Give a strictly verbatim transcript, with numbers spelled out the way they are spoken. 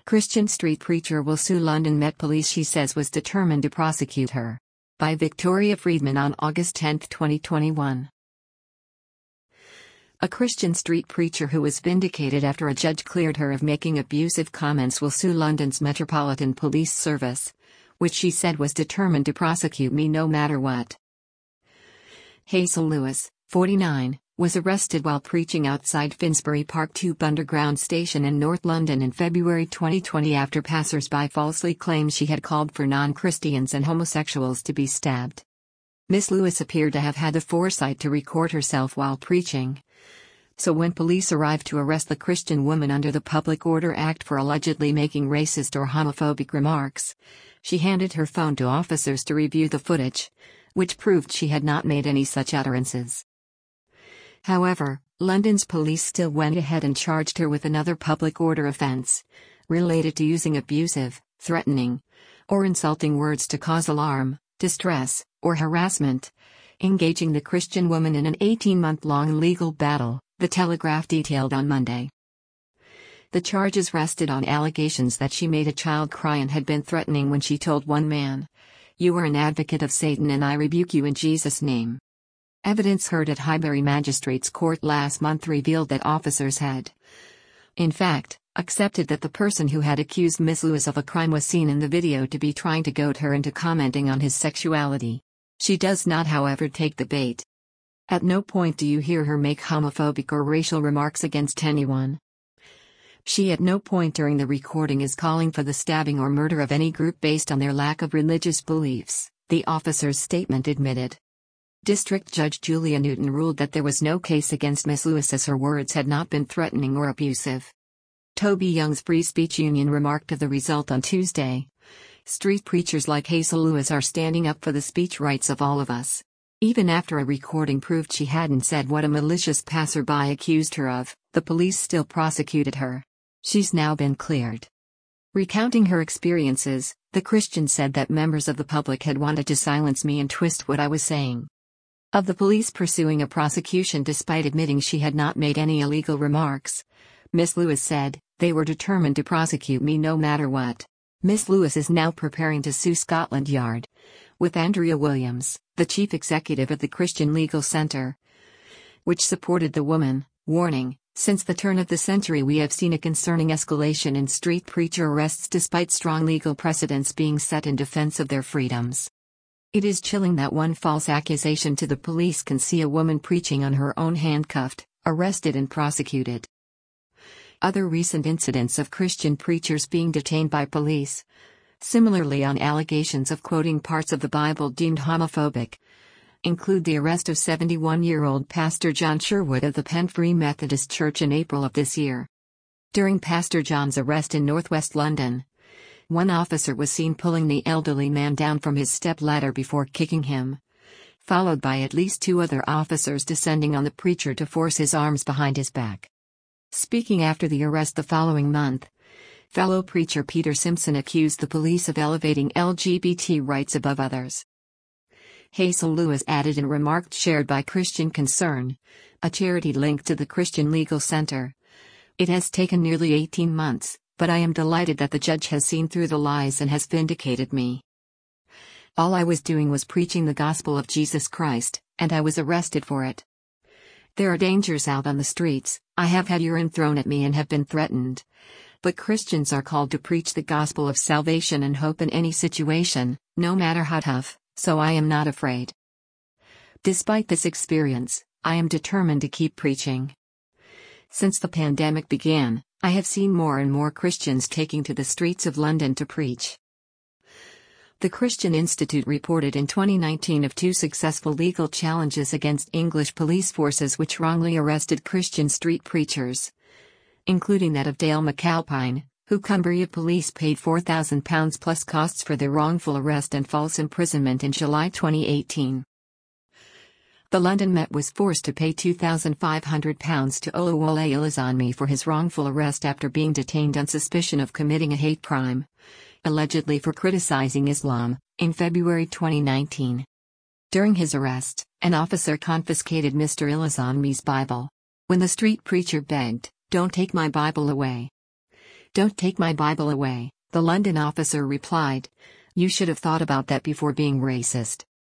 Christian street preacher will sue London Met Police she says was determined to prosecute her. By Victoria Friedman on August tenth twenty twenty-one. A Christian street preacher who was vindicated after a judge cleared her of making abusive comments will sue London's Metropolitan Police Service, which she said was determined to prosecute me no matter what. Hazel Lewis, forty-nine, was arrested while preaching outside Finsbury Park Tube Underground Station in North London in February twenty twenty after passers-by falsely claimed she had called for non-Christians and homosexuals to be stabbed. Miss Lewis appeared to have had the foresight to record herself while preaching. So when police arrived to arrest the Christian woman under the Public Order Act for allegedly making racist or homophobic remarks, she handed her phone to officers to review the footage, which proved she had not made any such utterances. However, London's police still went ahead and charged her with another public order offence, related to using abusive, threatening, or insulting words to cause alarm, distress, or harassment, engaging the Christian woman in an eighteen-month-long legal battle, The Telegraph detailed on Monday. The charges rested on allegations that she made a child cry and had been threatening when she told one man, "You are an advocate of Satan and I rebuke you in Jesus' name." Evidence heard at Highbury Magistrates Court last month revealed that officers had, in fact, accepted that the person who had accused Miss Lewis of a crime was seen in the video to be trying to goad her into commenting on his sexuality. She does not, however, take the bait. At no point do you hear her make homophobic or racial remarks against anyone. She at no point during the recording is calling for the stabbing or murder of any group based on their lack of religious beliefs, the officer's statement admitted. District Judge Julia Newton ruled that there was no case against Miss Lewis as her words had not been threatening or abusive. Toby Young's Free Speech Union remarked of the result on Tuesday. Street preachers like Hazel Lewis are standing up for the speech rights of all of us. Even after a recording proved she hadn't said what a malicious passerby accused her of, the police still prosecuted her. She's now been cleared. Recounting her experiences, the Christian said that members of the public had wanted to silence me and twist what I was saying. Of the police pursuing a prosecution despite admitting she had not made any illegal remarks, Miss Lewis said, "They were determined to prosecute me no matter what." Miss Lewis is now preparing to sue Scotland Yard, with Andrea Williams, the chief executive of the Christian Legal Centre, which supported the woman, warning, "Since the turn of the century we have seen a concerning escalation in street preacher arrests despite strong legal precedents being set in defense of their freedoms. It is chilling that one false accusation to the police can see a woman preaching on her own handcuffed, arrested and prosecuted." Other recent incidents of Christian preachers being detained by police, similarly on allegations of quoting parts of the Bible deemed homophobic, include the arrest of seventy-one-year-old Pastor John Sherwood of the Penn Free Methodist Church in April of this year. During Pastor John's arrest in northwest London, one officer was seen pulling the elderly man down from his stepladder before kicking him, followed by at least two other officers descending on the preacher to force his arms behind his back. Speaking after the arrest the following month, fellow preacher Peter Simpson accused the police of elevating L G B T rights above others. Hazel Lewis added in a remark shared by Christian Concern, a charity linked to the Christian Legal Centre, "It has taken nearly eighteen months, but I am delighted that the judge has seen through the lies and has vindicated me. All I was doing was preaching the gospel of Jesus Christ, and I was arrested for it. There are dangers out on the streets, I have had urine thrown at me and have been threatened. But Christians are called to preach the gospel of salvation and hope in any situation, no matter how tough, so I am not afraid. Despite this experience, I am determined to keep preaching. Since the pandemic began, I have seen more and more Christians taking to the streets of London to preach." The Christian Institute reported in twenty nineteen of two successful legal challenges against English police forces which wrongly arrested Christian street preachers, including that of Dale McAlpine, who Cumbria police paid four thousand pounds plus costs for their wrongful arrest and false imprisonment in July twenty eighteen. The London Met was forced to pay two thousand five hundred pounds to Oluwole Ilizanmi for his wrongful arrest after being detained on suspicion of committing a hate crime, allegedly for criticizing Islam, in February twenty nineteen. During his arrest, an officer confiscated Mister Ilizanmi's Bible. When the street preacher begged, "Don't take my Bible away," "Don't take my Bible away," the London officer replied. "You should have thought about that before being racist."